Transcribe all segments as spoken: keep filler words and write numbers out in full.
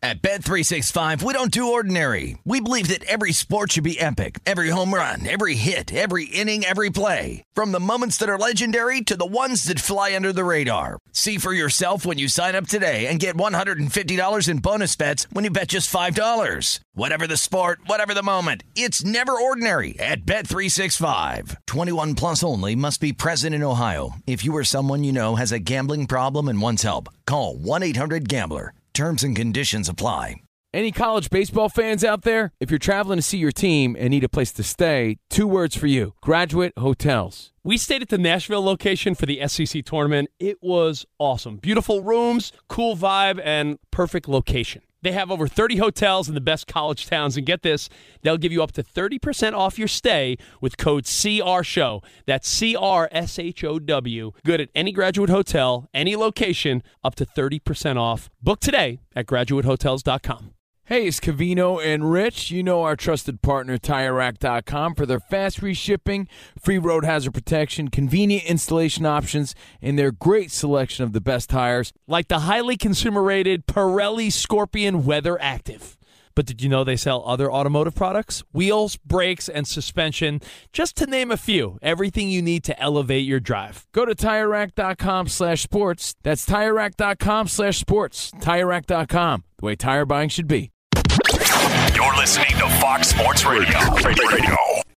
At Bet three sixty-five, we don't do ordinary. We believe that every sport should be epic. Every home run, every hit, every inning, every play. From the moments that are legendary to the ones that fly under the radar. See for yourself when you sign up today and get one hundred fifty dollars in bonus bets when you bet just five dollars. Whatever the sport, whatever the moment, it's never ordinary at Bet three sixty-five. twenty-one plus only. Must be present in Ohio. If you or someone you know has a gambling problem and wants help, call one eight hundred gambler. Terms and conditions apply. Any college baseball fans out there? If you're traveling to see your team and need a place to stay, two words for you: Graduate Hotels. We stayed at the Nashville location for the S E C tournament. It was awesome. Beautiful rooms, cool vibe, and perfect location. They have over thirty hotels in the best college towns, and get this, they'll give you up to thirty percent off your stay with code C R Show. That's C R S H O W. Good at any Graduate Hotel, any location, up to thirty percent off. Book today at graduate hotels dot com. Hey, it's Covino and Rich. You know our trusted partner, Tire Rack dot com, for their fast reshipping, free road hazard protection, convenient installation options, and their great selection of the best tires, like the highly consumer-rated Pirelli Scorpion Weather Active. But did you know they sell other automotive products? Wheels, brakes, and suspension, just to name a few. Everything you need to elevate your drive. Go to Tire Rack dot com slash sports. That's Tire Rack dot com slash sports. Tire Rack dot com, the way tire buying should be. You're listening to Fox Sports Radio. Radio.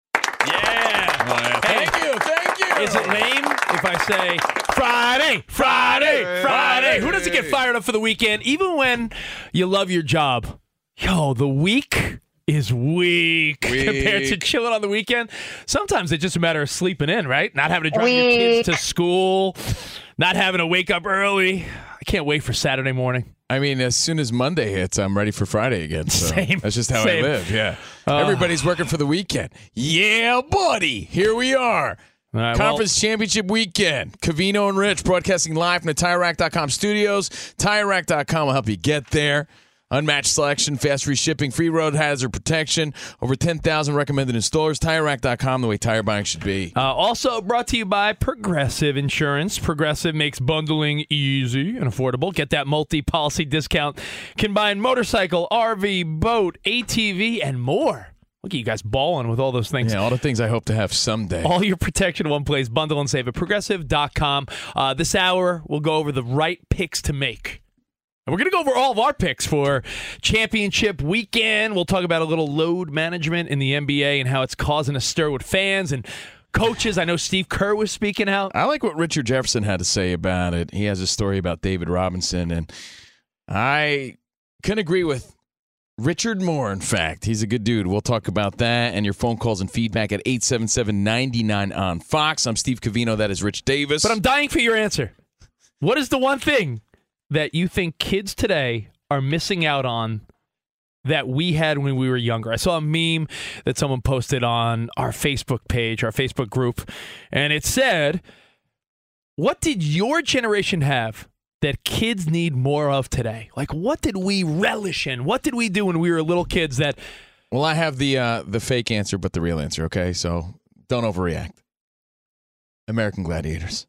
Yeah. Thank you, thank you. Is it lame if I say Friday, Friday, Friday? Who doesn't get fired up for the weekend, even when you love your job? Yo, the week is weak, weak compared to chilling on the weekend. Sometimes it's just a matter of sleeping in, right? Not having to drive weak. your kids to school, not having to wake up early. I can't wait for Saturday morning. I mean, as soon as Monday hits, I'm ready for Friday again. So Same. That's just how Same. I live, yeah. Uh, Everybody's working for the weekend. Yeah, buddy. Here we are. Right, Conference well, Championship Weekend. Covino and Rich broadcasting live from the Tire Rack dot com studios. Tire Rack dot com will help you get there. Unmatched selection, fast free shipping, free road hazard protection, over ten thousand recommended installers. Tire Rack dot com, the way tire buying should be. Uh, also brought to you by Progressive Insurance. Progressive makes bundling easy and affordable. Get that multi-policy discount. Combine motorcycle, R V, boat, A T V, and more. Look at you guys balling with all those things. Yeah, all the things I hope to have someday. All your protection in one place. Bundle and save at Progressive dot com. Uh, this hour, we'll go over the right picks to make. And we're going to go over all of our picks for championship weekend. We'll talk about a little load management in the N B A and how it's causing a stir with fans and coaches. I know Steve Kerr was speaking out. I like what Richard Jefferson had to say about it. He has a story about David Robinson, and I can agree with Richard more, in fact. He's a good dude. We'll talk about that and your phone calls and feedback at eight seven seven, nine nine on Fox. I'm Steve Covino. That is Rich Davis. But I'm dying for your answer. What is the one thing that you think kids today are missing out on that we had when we were younger? I saw a meme that someone posted on our Facebook page, our Facebook group, and it said, what did your generation have that kids need more of today? Like, what did we relish in? What did we do when we were little kids that... Well, I have the uh, the fake answer, but the real answer, okay? So don't overreact. American Gladiators.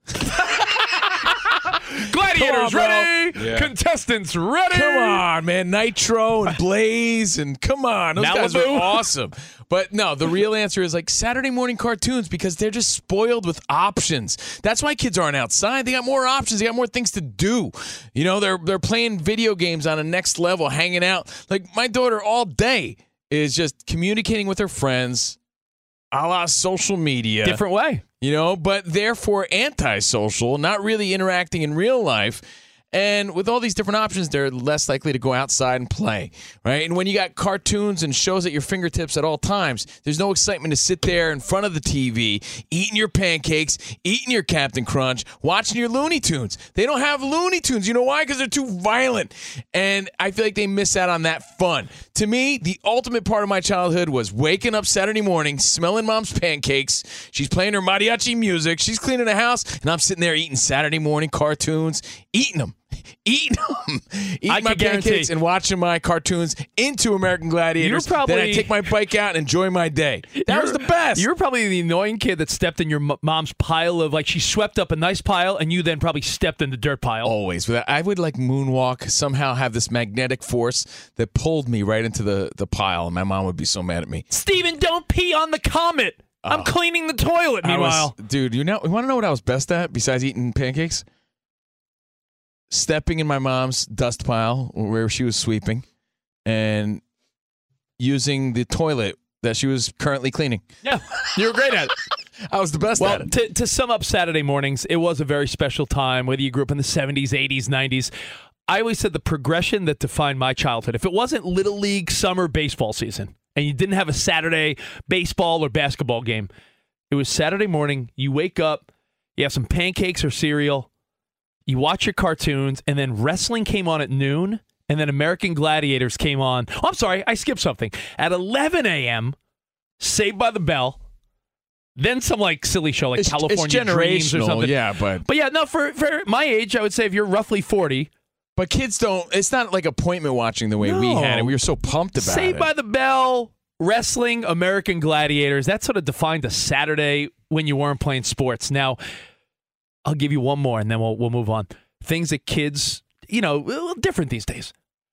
Gladiators on, ready, yeah. Contestants ready. Come on, man. Nitro and Blaze and come on. Those Malibu. guys are awesome. But no, the real answer is like Saturday morning cartoons because they're just spoiled with options. That's why kids aren't outside. They got more options. They got more things to do. You know, they're they're playing video games on a next level, hanging out. Like my daughter all day is just communicating with her friends a la social media. Different way. You know, but therefore antisocial, not really interacting in real life. And with all these different options, they're less likely to go outside and play, right? And when you got cartoons and shows at your fingertips at all times, there's no excitement to sit there in front of the T V, eating your pancakes, eating your Captain Crunch, watching your Looney Tunes. They don't have Looney Tunes. You know why? Because they're too violent. And I feel like they miss out on that fun. To me, the ultimate part of my childhood was waking up Saturday morning, smelling mom's pancakes. She's playing her mariachi music. She's cleaning the house, and I'm sitting there eating Saturday morning cartoons, eating them. eating them, eating I my can guarantee- pancakes and watching my cartoons into American Gladiators. You're probably- then I take my bike out and enjoy my day. That was the best. You're probably the annoying kid that stepped in your m- mom's pile of, like, she swept up a nice pile, and you then probably stepped in the dirt pile. Always. But I would like moonwalk, somehow have this magnetic force that pulled me right into the, the pile, and my mom would be so mad at me. Steven, don't pee on the comet. I'm cleaning the toilet, I meanwhile. was- dude, you know, you want to know what I was best at besides eating pancakes? Stepping in my mom's dust pile where she was sweeping and using the toilet that she was currently cleaning. Yeah, you were great at it. I was the best Well, at it. to, to sum up Saturday mornings, it was a very special time, whether you grew up in the seventies, eighties, nineties. I always said the progression that defined my childhood. If it wasn't Little League summer baseball season and you didn't have a Saturday baseball or basketball game, it was Saturday morning. You wake up, you have some pancakes or cereal, you watch your cartoons, and then wrestling came on at noon, and then American Gladiators came on. Oh, I'm sorry, I skipped something. At eleven a.m., Saved by the Bell, then some like silly show like It's, California it's Dreams or generational, something. yeah, but But yeah, no, for, for my age, I would say if you're roughly forty, but kids don't. It's not like appointment watching the way we No. had it. We were so pumped about Saved it. by the Bell, wrestling, American Gladiators, that sort of defined a Saturday when you weren't playing sports. Now, I'll give you one more, and then we'll we'll move on. Things that kids, you know, a little different these days.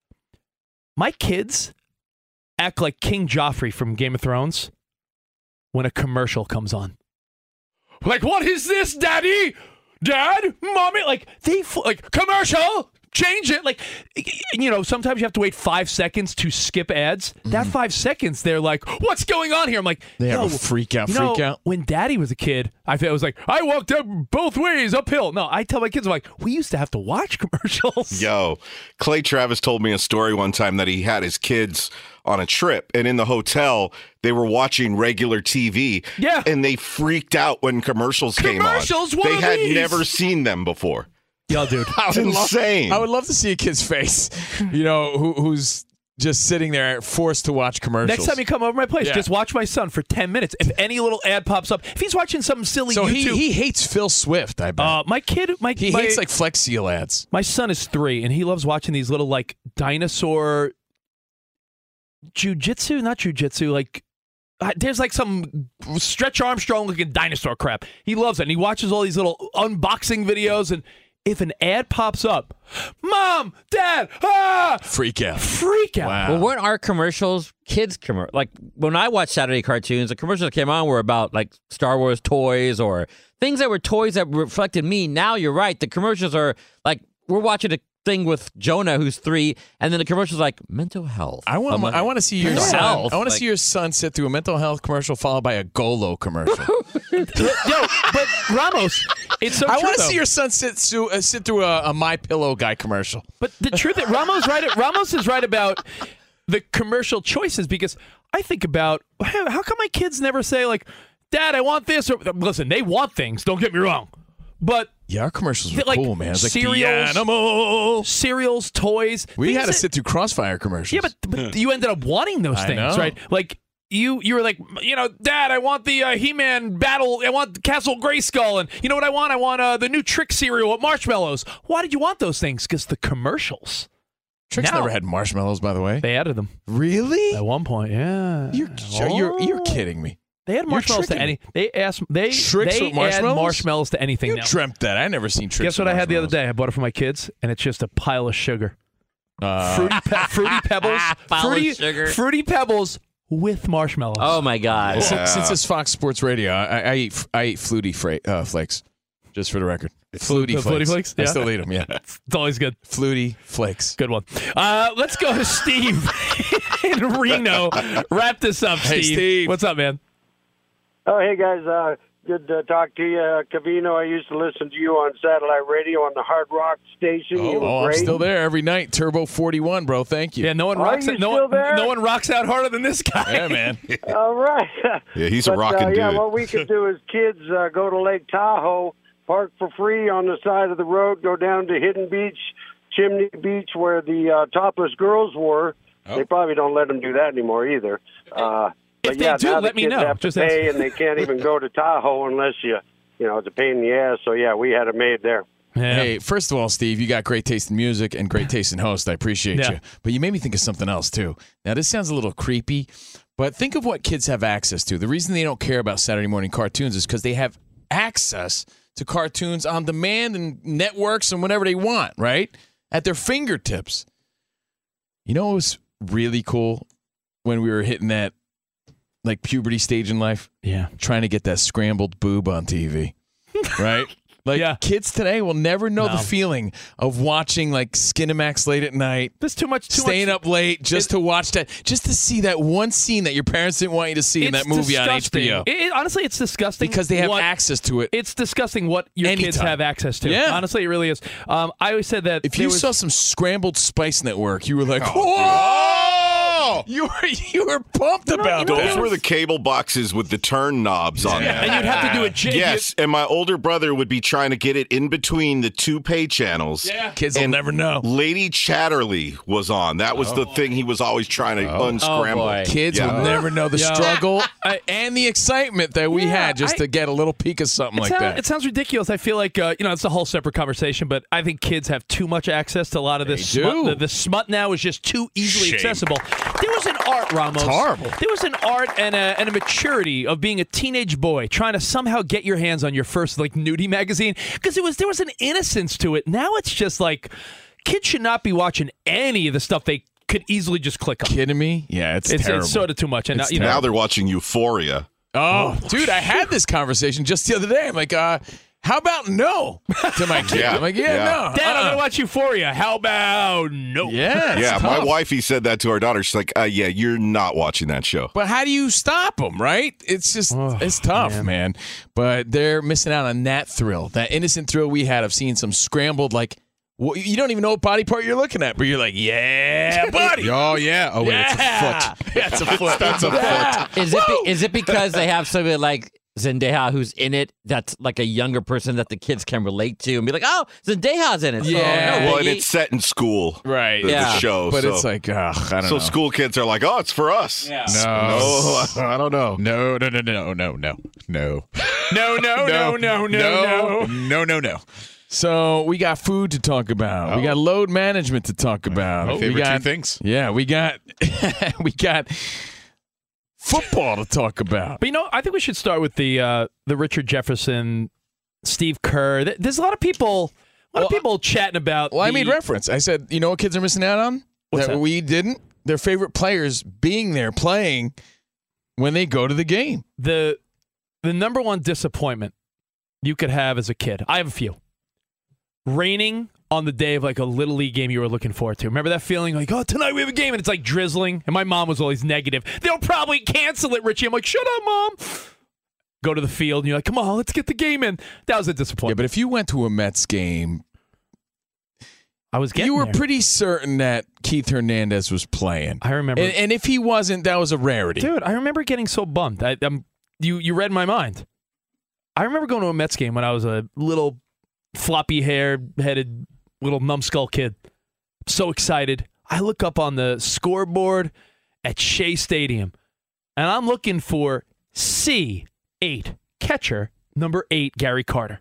My kids act like King Joffrey from Game of Thrones when a commercial comes on. Like, what is this, Daddy? Dad? Mommy? Like, they, f- like, commercial? Change it. Like, you know, sometimes you have to wait five seconds to skip ads. That five seconds, they're like, what's going on here? I'm like, They have yo, a freak out, you know, freak out. when Daddy was a kid, I felt it was like, I walked up both ways uphill. No, I tell my kids, I'm like, we used to have to watch commercials. Yo, Clay Travis told me a story one time that he had his kids on a trip, and in the hotel, they were watching regular T V. Yeah. And they freaked out when commercials, Commercials? came What on. They are had these? never seen them before. Yo, dude. I It's would love- insane. I would love to see a kid's face, you know, who, who's just sitting there forced to watch commercials. Next time you come over my place, Yeah. just watch my son for ten minutes. If any little ad pops up, if he's watching some silly so he, YouTube. he hates Phil Swift, I bet. uh, my kid, my, he my, hates like Flex Seal ads. my son is three, and he loves watching these little, like, dinosaur jujitsu, not jujitsu, like, uh, there's like some Stretch Armstrong looking dinosaur crap. He loves it, and he watches all these little unboxing videos, and if an ad pops up, Mom, Dad, ah, Freak out. freak out. Wow. Well, weren't our commercials kids commercial? Like when I watched Saturday cartoons, the commercials that came on were about like Star Wars toys or things that were toys that reflected me. Now you're right. The commercials are like we're watching a thing with Jonah, who's three, and then the commercial's like mental health. I want I'm my, like, I want to see your mental son. health? I want to Like, see your son sit through a mental health commercial followed by a Golo commercial. Yo, but Ramos, it's so I true, want to though. see your son sit through, uh, sit through a, a My Pillow guy commercial. But the truth that Ramos right Ramos is right about the commercial choices, because I think about how, how come my kids never say like, Dad, I want this, or listen, they want things, don't get me wrong. But Yeah, our commercials were like cool, man. It's like cereals, the animal. cereals, toys. We things had to that- sit through Crossfire commercials. Yeah, but, but you ended up wanting those I things, know. right? Like you you were like, you know, Dad, I want the uh, He-Man battle. I want Castle Grayskull, and you know what I want? I want uh, the new Trick cereal with marshmallows. Why did you want those things? Because the commercials. Trix now- never had marshmallows, by the way. They added them Really? at one point. Yeah, You're, you're, you're kidding me. They had marshmallows to tricking any. They asked. They Tricks they with marshmallows? add marshmallows to anything You now. dreamt that. I never seen Trix Guess what with I had the other marshmallows. day? I bought it for my kids, and it's just a pile of sugar. Uh, Fruity, pe- fruity pebbles. Pile of fruity, sugar. fruity pebbles with marshmallows. oh my god! since, since it's Fox Sports Radio, I, I eat I eat Flutie fra- uh, flakes. Just for the record, Flutie The flakes. Flutie Flakes? I Yeah. still eat them. Yeah, It's always good. Flutie flakes. Good one. Uh, let's go to Steve in Reno. Wrap this up, Steve. Hey, Steve. What's up, man? Oh, hey, guys. Uh, good to talk to you. Uh, Cavino, I used to listen to you on satellite radio on the Hard Rock station. You were Oh, I'm great. still there every night. Turbo forty-one, bro. Thank you. Yeah, no one Are rocks you it. No still one, there? no one rocks out harder than this guy. Yeah, man. All right. Yeah, he's a But, rockin' uh, Yeah, dude. what we could do as kids, uh, go to Lake Tahoe, park for free on the side of the road, go down to Hidden Beach, Chimney Beach, where the uh, topless girls were. Oh. They probably don't let them do that anymore either. Uh, If but they yeah, do, now the let me kids know. have Just to pay, ask. and they can't even go to Tahoe unless you, you know, it's a pain in the ass. So yeah, we had it made there. Yeah. Hey, first of all, Steve, you got great taste in music and great taste in host. I appreciate Yeah. you. But you made me think of something else, too. Now, this sounds a little creepy, but think of what kids have access to. The reason they don't care about Saturday morning cartoons is because they have access to cartoons on demand and networks and whatever they want, right? At their fingertips. You know what was really cool when we were hitting that like puberty stage in life? Yeah. Trying to get that scrambled boob on T V, right? Like Yeah. kids today will never know No. the feeling of watching like Skinamax late at night, There's too much. Too staying much, up late just it- to watch that, just to see that one scene that your parents didn't want you to see in It's that movie on H disgusting. B O It- it- honestly, it's disgusting because they have what, access to it. It's disgusting what your kids Anytime. have access to. Yeah. Honestly, it really is. Um, I always said that If there you was, saw some scrambled Spice Network, you were like, Oh, "Whoa!" You were you were pumped know- about you know that. those were the cable boxes with the turn knobs on them. and you'd have to do it. J- Yes, and my older brother would be trying to get it in between the two pay channels. Yeah. Kids will And never know. Lady Chatterley was on. That was the thing he was always trying to unscramble. Oh, boy. Kids Yeah. will never know the Yo. struggle uh, and the excitement that we Yeah, had just I- to get a little peek of something It, like sound- that. it sounds ridiculous. I feel like uh, you know it's a whole separate conversation, but I think kids have too much access to a lot of this. They Smut. do. The, the smut now is just too easily Shame. accessible. There was an art, Ramos. It's horrible. There was an art and a, and a maturity of being a teenage boy trying to somehow get your hands on your first like nudie magazine because it was there was an innocence to it. Now it's just like kids should not be watching any of the stuff they could easily just click on. Kidding me? Yeah, it's, It's, terrible. it's sort of too much. And It's now, you know, Now they're watching Euphoria. oh, dude, I had this conversation just the other day. I'm like, uh, how about no to my kid? Yeah. I'm like, yeah, Yeah. no. Dad, I'm uh-uh. gonna watch Euphoria. How about no? Yeah, it's Yeah, my tough. wifey said that to our daughter. She's like, uh, yeah, you're not watching that show. But how do you stop them, right? It's just, Oh, it's tough, man. man. But they're missing out on that thrill, that innocent thrill we had of seeing some scrambled, like, well, you don't even know what body part you're looking at, but you're like, yeah, buddy. Oh yeah. Oh wait, yeah. it's a foot. Yeah, it's a foot. That's a Yeah. foot. Is it be, is it because they have somebody like Zendaya who's in it that's like a younger person that the kids can relate to and be like, oh, Zendaya's in it. So, Yeah. no Well, and biggie. it's set in school, Right. the, the Yeah. show. But so, it's like, ugh, I don't so know. school kids are like, oh, it's for us. Yeah. No, I don't know. No, no, no, no, no, no, no, No, no, no, no, no, no, no, no, no. So we got food to talk about. We Oh. got load management to talk about. My we favorite got, two things. Yeah, we got we got football to talk about. But you know, I think we should start with the uh, the Richard Jefferson, Steve Kerr. Th- There's a lot of people, a lot Well, of people chatting about. Well, I the- made reference. I said, you know what kids are missing out on? What's that that? we didn't? Their favorite players being there playing when they go to the game. the the number one disappointment you could have as a kid. I have a few. Raining on the day of like a little league game you were looking forward to. Remember that feeling like, oh, tonight we have a game and it's like drizzling. And my mom was always negative. They'll probably cancel it, Richie. I'm like, shut up, mom. Go to the field and you're like, come on, let's get the game in. That was a Yeah, disappointment. but if you went to a Mets game, I was getting you were there. pretty certain that Keith Hernandez was playing. I remember. And, and if he wasn't, that was a rarity. Dude, I remember getting so bummed. I, I'm, you, you read my mind. I remember going to a Mets game when I was a little floppy hair headed little numbskull kid. So excited. I look up on the scoreboard at Shea Stadium, and I'm looking for C eight, catcher number eight, Gary Carter.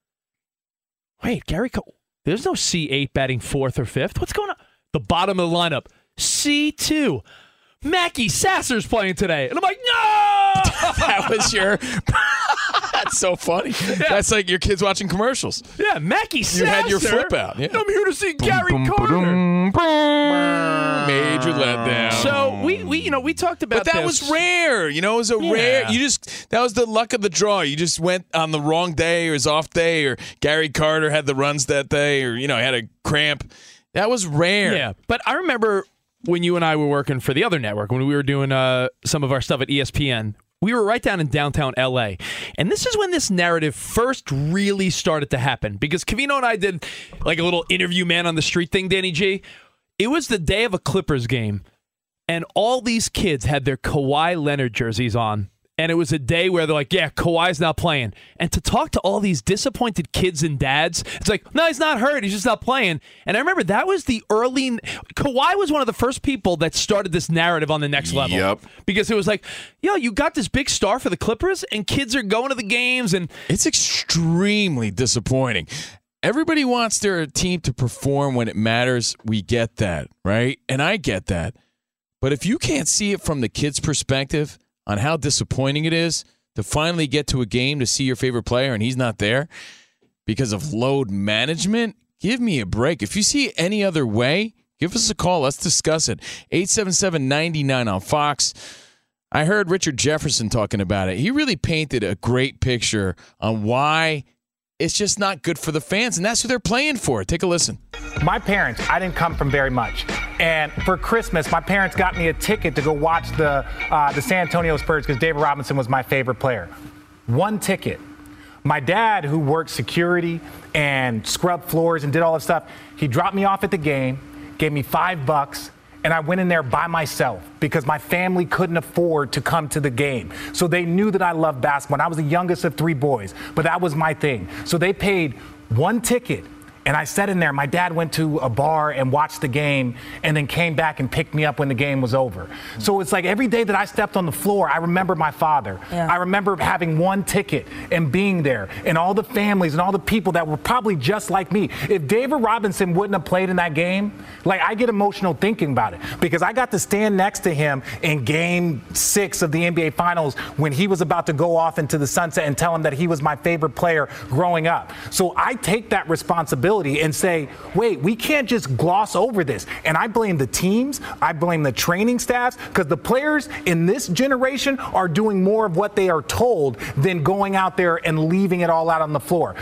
Wait, Gary Carter? There's no C eight batting fourth or fifth. What's going on? The bottom of the lineup, C two. Mackie Sasser's playing today. And I'm like, no! That was your. That's so funny. That's like your kids watching commercials. Yeah, Mackie Sasser. You had your flip out. Yeah. I'm here to see Gary Boom, Carter. ba-dum, boom. Major letdown. So we, we, you know, we talked about But that this. was rare. You know, it was a Yeah. rare. You just that was the luck of the draw. You just went on the wrong day or his off day, or Gary Carter had the runs that day, or you know, had a cramp. That was rare. Yeah, but I remember when you and I were working for the other network, when we were doing uh, some of our stuff at E S P N, we were right down in downtown L A. And this is when this narrative first really started to happen. Because Covino and I did like a little interview man on the street thing, Danny G. It was the day of a Clippers game, and all these kids had their Kawhi Leonard jerseys on. And it was a day where they're like, yeah, Kawhi's not playing. And to talk to all these disappointed kids and dads, it's like, no, he's not hurt. He's just not playing. And I remember that was the early... Kawhi was one of the first people that started this narrative on the next level. Yep. Because it was like, yo, you got this big star for the Clippers, and kids are going to the games. And It's extremely disappointing. everybody wants their team to perform when it matters. We get that, right? And I get that. But if you can't see it from the kid's perspective on how disappointing it is to finally get to a game to see your favorite player and he's not there because of load management, give me a break. If you see it any other way, give us a call. Let's discuss it. eight seven seven, nine nine on Fox. I heard Richard Jefferson talking about it. He really painted a great picture on why it's just not good for the fans, and that's who they're playing for. Take a listen. My parents, I didn't come from very much. And for Christmas, my parents got me a ticket to go watch the, uh, the San Antonio Spurs because David Robinson was my favorite player. One ticket. My dad, who worked security and scrubbed floors and did all this stuff, he dropped me off at the game, gave me five bucks, and I went in there by myself because my family couldn't afford to come to the game. So they knew that I loved basketball. And I was the youngest of three boys, but that was my thing. So they paid one ticket. And I sat in there. My dad went to a bar and watched the game and then came back and picked me up when the game was over. So it's like every day that I stepped on the floor, I remember my father. Yeah. I remember having one ticket and being there and all the families and all the people that were probably just like me. If David Robinson wouldn't have played in that game, like I get emotional thinking about it because I got to stand next to him in game six of the N B A Finals when he was about to go off into the sunset and tell him that he was my favorite player growing up. So I take that responsibility and say, wait, we can't just gloss over this. And I blame the teams. I blame the training staffs because the players in this generation are doing more of what they are told than going out there and leaving it all out on the floor.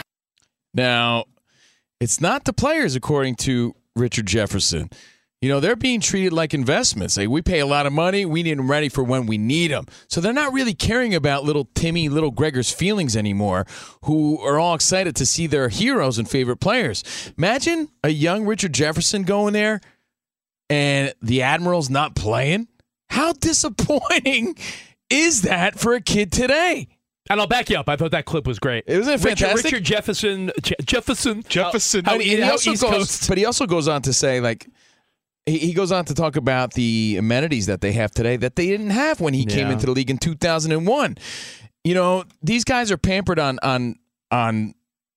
Now, it's not the players, according to Richard Jefferson. You know, they're being treated like investments. Like, we pay a lot of money. We need them ready for when we need them. So they're not really caring about little Timmy, little Gregor's feelings anymore, who are all excited to see their heroes and favorite players. Imagine a young Richard Jefferson going there and the Admirals not playing. How disappointing is that for a kid today? And I'll back you up. I thought that clip was great. Isn't it fantastic? Richard, Richard Jefferson. Je- Jefferson. Jefferson. How, how, And he how also East goes, Coast. but he also goes on to say, like, he he goes on to talk about the amenities that they have today that they didn't have when he came Yeah. into the league in two thousand one. You know, these guys are pampered on on on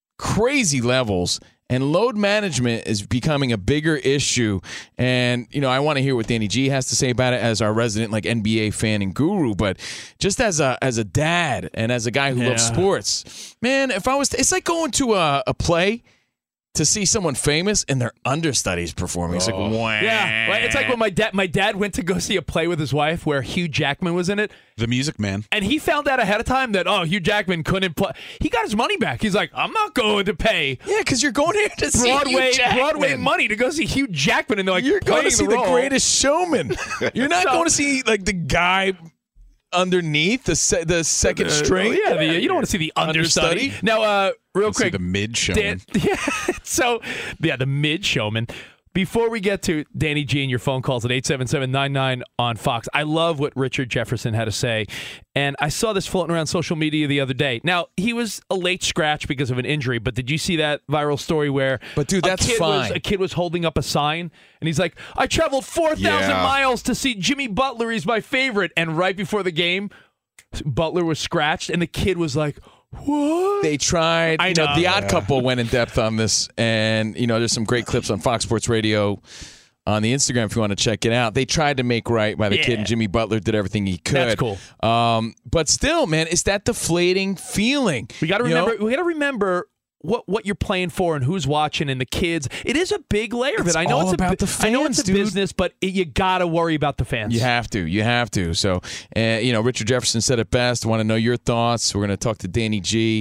crazy levels, and load management is becoming a bigger issue. And, you know, I want to hear what Danny G has to say about it as our resident, like, N B A fan and guru. But just as a as a dad and as a guy who Yeah. loves sports, man, if I was, to, it's like going to a, a play to see someone famous and their understudies performing. It's like, wah. Yeah, right. It's like when my dad my dad went to go see a play with his wife where Hugh Jackman was in it. The Music Man. And he found out ahead of time that, oh, Hugh Jackman couldn't play. He got his money back. He's like, I'm not going to pay Yeah, because you're going here to see Broadway Hugh Jackman. Broadway money to go see Hugh Jackman. And they're like, You're going to playing see the, the, role. greatest showman. You're not So- going to see, like, the guy underneath the se- the second Uh, string. yeah, the, you don't want to see the understudy. Understudy? Now, uh, real See quick, the mid showman. Dan, yeah, so yeah, the mid showman. Before we get to Danny G and your phone calls at eight seven seven, nine nine on Fox, I love what Richard Jefferson had to say. And I saw this floating around social media the other day. Now, he was a late scratch because of an injury, but did you see that viral story where But, dude, that's a kid was- fine. a kid was holding up a sign, and he's like, I traveled four thousand Yeah. miles to see Jimmy Butler. He's my favorite. And right before the game, Butler was scratched, and the kid was like, what? They tried. I You know, know. the Odd Couple went in depth on this, and you know, there's some great clips on Fox Sports Radio on the Instagram if you want to check it out. They tried to make right by the kid, Yeah. and Jimmy Butler did everything he could. That's cool. Um, but still, man, it's that deflating feeling. We got to You know? remember. We got to remember what what you're playing for and who's watching and the kids. It is a big layer of It's it. I know all it's a about bu- the I know it's fans, a dude. business, but it, you got to worry about the fans. You have to. You have to. So, uh, you know, Richard Jefferson said it best. I want to know your thoughts. We're going to talk to Danny G,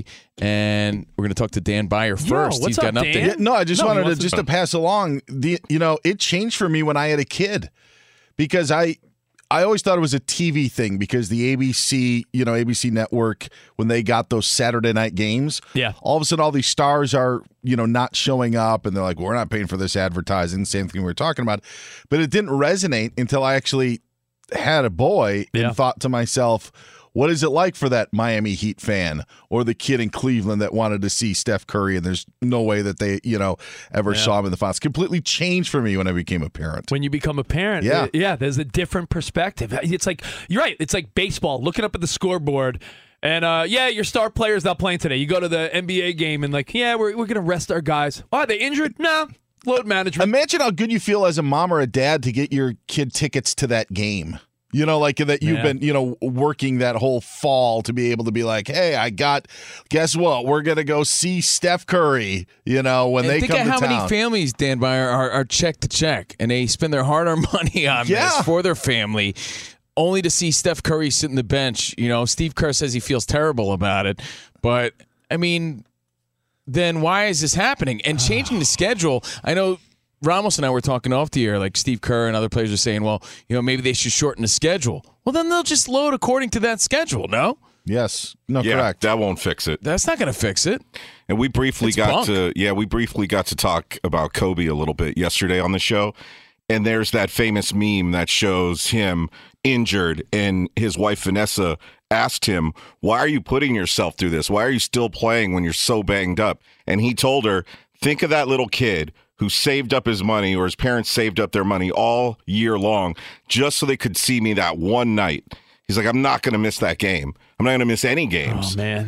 and we're going to talk to Dan Byer first. what's He's got up, an update. Dan? Yeah, no, I just No, he wanted to wants to- just to pass along the you know, it changed for me when I had a kid because I I always thought it was a T V thing because the A B C, you know, A B C network, when they got those Saturday night games, Yeah. all of a sudden all these stars are, you know, not showing up and they're like, we're not paying for this advertising, same thing we were talking about. But it didn't resonate until I actually had a boy Yeah. and thought to myself, what is it like for that Miami Heat fan or the kid in Cleveland that wanted to see Steph Curry and there's no way that they, you know, ever Yeah. saw him in the finals? Completely changed for me when I became a parent. When you become a parent, Yeah. uh, yeah, there's a different perspective. It's like you're right. It's like baseball. Looking up at the scoreboard, And, uh, yeah, your star player's not playing today. You go to the N B A game and, like, yeah, we're, we're going to rest our guys. Oh, are they injured? No. Load management. Imagine how good you feel as a mom or a dad to get your kid tickets to that game. You know, like that you've Yeah. been, you know, working that whole fall to be able to be like, hey, I got, guess what? We're going to go see Steph Curry, you know, when And they think come of to how town. many families, Dan Byer, are, are check to check, and they spend their hard-earned money on Yeah. this for their family, only to see Steph Curry sit in the bench. You know, Steve Kerr says he feels terrible about it, but, I mean, then why is this happening? And changing the schedule, I know Ramos and I were talking off the air, like Steve Kerr and other players are saying, well, you know, maybe they should shorten the schedule. Well, then they'll just load according to that schedule, no? Yes. No, yeah, correct. that won't fix it. That's not going to fix it. And we briefly It's got bunk. to yeah, we briefly got to talk about Kobe a little bit yesterday on the show. And there's that famous meme that shows him injured, and his wife Vanessa asked him, "Why are you putting yourself through this? Why are you still playing when you're so banged up?" And he told her, "Think of that little kid who saved up his money, or his parents saved up their money all year long just so they could see me that one night." He's like, "I'm not going to miss that game. I'm not going to miss any games." Oh, man.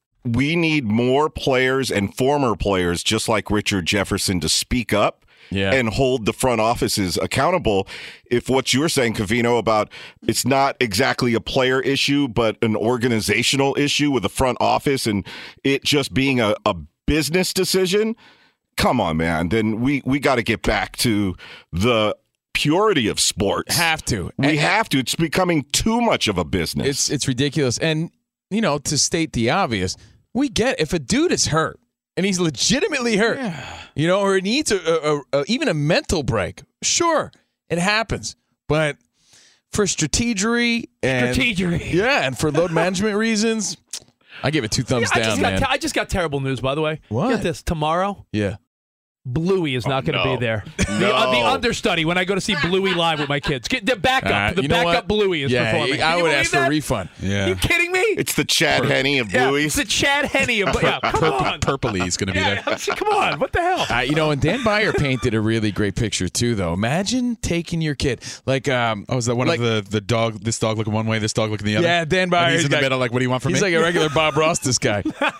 We need more players and former players just like Richard Jefferson to speak up Yeah. and hold the front offices accountable. If what you're saying, Covino, about it's not exactly a player issue, but an organizational issue with the front office and it just being a, a business decision, come on, man. Then we, we got to get back to the purity of sports. Have to. We And- have to. It's becoming too much of a business. It's it's ridiculous. And, you know, to state the obvious, we get if a dude is hurt and he's legitimately hurt, you know, or needs a, a, a, even a mental break, sure, it happens. But for strategery and Strategery. yeah, and for load management reasons, I give it two thumbs I down, just, got man. te- I just got terrible news, by the way. What? Get this. Tomorrow, yeah. Bluey is not going to no. be there. The, uh, the understudy when I go to see Bluey live with my kids. Get the backup. Uh, the you know backup what? Bluey is yeah, performing. I Can you would believe ask for that? a refund. Are you kidding me? It's the Chad Henne of yeah, Bluey's. it's the Chad Henne of yeah, come on. Purpley is going to be Yeah, there. come on. What the hell? Uh, you know, and Dan Byer painted a really great picture too, though. Imagine taking your kid, like, um, Oh, is that one like, of the, the dog, this dog looking one way, this dog looking the other? Yeah, Dan Byer. And he's in the like- middle, like, what do you want from he's me? like a regular Bob Ross, this guy.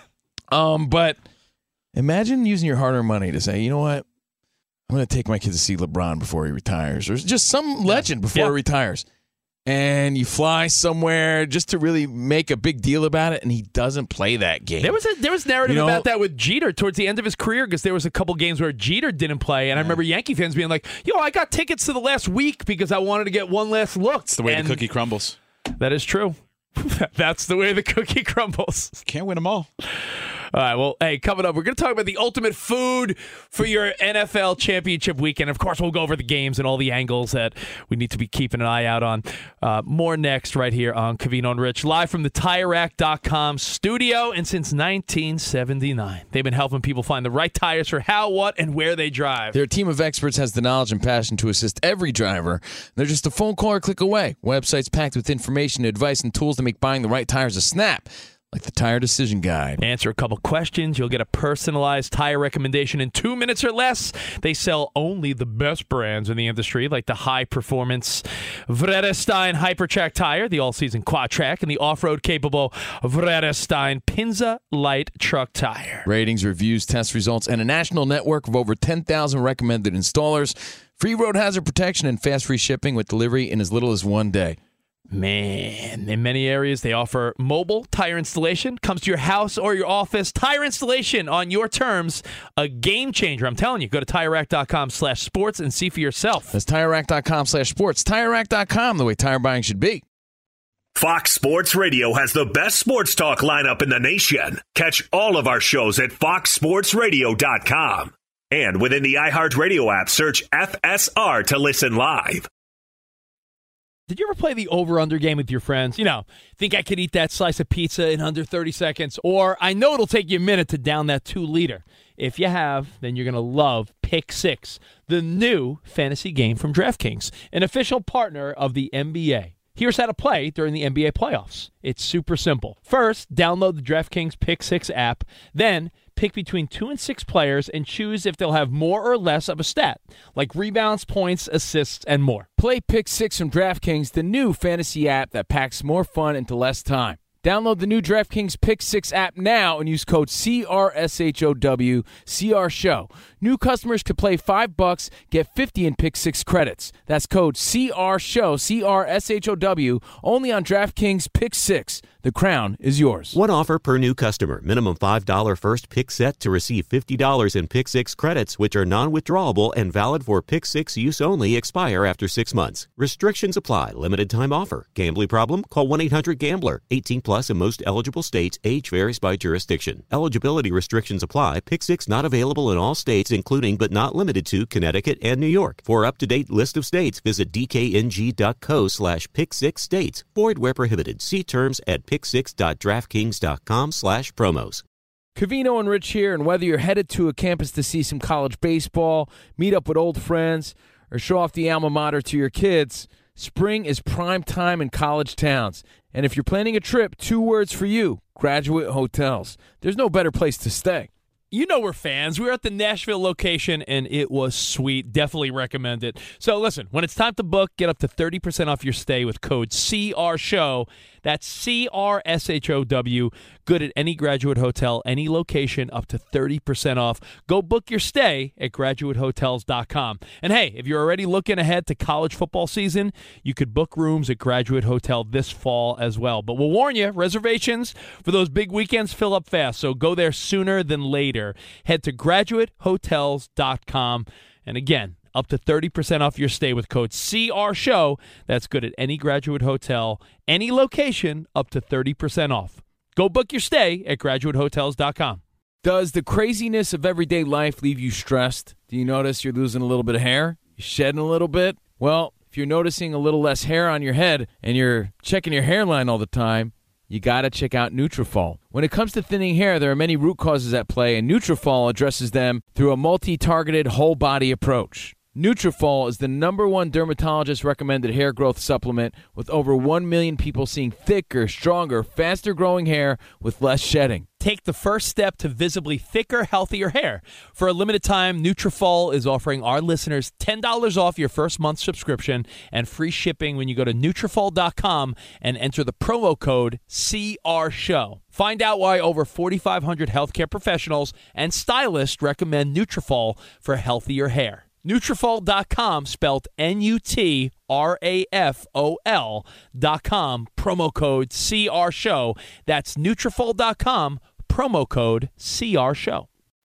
Um, but imagine using your hard-earned money to say, you know what, I'm going to take my kid to see LeBron before he retires, or just some legend before Yeah. he retires. And you fly somewhere just to really make a big deal about it, and he doesn't play that game. There was a there was narrative You know- about that with Jeter towards the end of his career because there was a couple games where Jeter didn't play, and I remember Yankee fans being like, "Yo, I got tickets to the last week because I wanted to get one last look." It's the way And the cookie crumbles. That is true. That's the way the cookie crumbles. Can't win them all. All right, well, hey, coming up, we're going to talk about the ultimate food for your N F L championship weekend. Of course, we'll go over the games and all the angles that we need to be keeping an eye out on. Uh, more next right here on Covino and Rich, live from the Tire Rack dot com studio. And since nineteen seventy-nine, they've been helping people find the right tires for how, what, and where they drive. Their team of experts has the knowledge and passion to assist every driver. They're just a phone call or click away. Websites packed with information, advice, and tools to make buying the right tires a snap, like the Tire Decision Guide. Answer a couple questions. You'll get a personalized tire recommendation in two minutes or less. They sell only the best brands in the industry, like the high-performance Vredestein Hypertrack tire, the all-season Quad Track, and the off-road capable Vredestein Pinza Light Truck tire. Ratings, reviews, test results, and a national network of over ten thousand recommended installers. Free road hazard protection and fast free shipping with delivery in as little as one day. Man, in many areas, they offer mobile tire installation. Comes to your house or your office. Tire installation on your terms. A game changer. I'm telling you. Go to Tire Rack dot com slash sports and see for yourself. That's Tire Rack dot com slash sports. Tire Rack dot com, the way tire buying should be. Fox Sports Radio has the best sports talk lineup in the nation. Catch all of our shows at fox sports radio dot com. And within the iHeartRadio app, search F S R to listen live. Did you ever play the over-under game with your friends? You know, think I could eat that slice of pizza in under thirty seconds? Or I know it'll take you a minute to down that two-liter. If you have, then you're going to love Pick Six, the new fantasy game from DraftKings, an official partner of the N B A. Here's how to play during the N B A playoffs. It's super simple. First, download the DraftKings Pick Six app. Then, pick between two and six players and choose if they'll have more or less of a stat, like rebounds, points, assists, and more. Play Pick Six from DraftKings, the new fantasy app that packs more fun into less time. Download the new DraftKings Pick six app now and use code C R S H O W, C R Show. New customers could play five bucks, get fifty in Pick six credits. That's code C R Show, C R S H O W, only on DraftKings Pick six. The crown is yours. One offer per new customer. Minimum five dollars first pick set to receive fifty dollars in Pick six credits, which are non-withdrawable and valid for Pick six use only. Expire after six months. Restrictions apply. Limited time offer. Gambling problem? Call one eight hundred gambler. eighteen plus in most eligible states. Age varies by jurisdiction. Eligibility restrictions apply. Pick six not available in all states, including but not limited to Connecticut and New York. For up-to-date list of states, visit dkng.co slash pick six states. Void where prohibited. See terms at pick six dot draftkings dot com slash promos. Covino and Rich here, and whether you're headed to a campus to see some college baseball, meet up with old friends, or show off the alma mater to your kids, spring is prime time in college towns. And if you're planning a trip, two words for you: Graduate Hotels. There's no better place to stay. You know we're fans. We were at the Nashville location, and it was sweet. Definitely recommend it. So listen, when it's time to book, get up to thirty percent off your stay with code C R Show. That's C R S H O W. Good at any Graduate Hotel, any location, up to thirty percent off. Go book your stay at graduate hotels dot com. And hey, if you're already looking ahead to college football season, you could book rooms at Graduate Hotel this fall as well. But we'll warn you, reservations for those big weekends fill up fast, so go there sooner than later. Head to graduate hotels dot com. And again, up to thirty percent off your stay with code C R Show. That's good at any Graduate Hotel, any location, up to thirty percent off. Go book your stay at graduate hotels dot com. Does the craziness of everyday life leave you stressed? Do you notice you're losing a little bit of hair? You're shedding a little bit? Well, if you're noticing a little less hair on your head and you're checking your hairline all the time, you got to check out Nutrafol. When it comes to thinning hair, there are many root causes at play, and Nutrafol addresses them through a multi-targeted whole-body approach. Nutrafol is the number one dermatologist-recommended hair growth supplement, with over one million people seeing thicker, stronger, faster-growing hair with less shedding. Take the first step to visibly thicker, healthier hair. For a limited time, Nutrafol is offering our listeners ten dollars off your first month subscription and free shipping when you go to Nutrafol dot com and enter the promo code C R Show. Find out why over forty-five hundred healthcare professionals and stylists recommend Nutrafol for healthier hair. Nutrafol dot com, spelled N U T R A F O L dot com, promo code C R Show. That's Nutrafol dot com, promo code C R Show.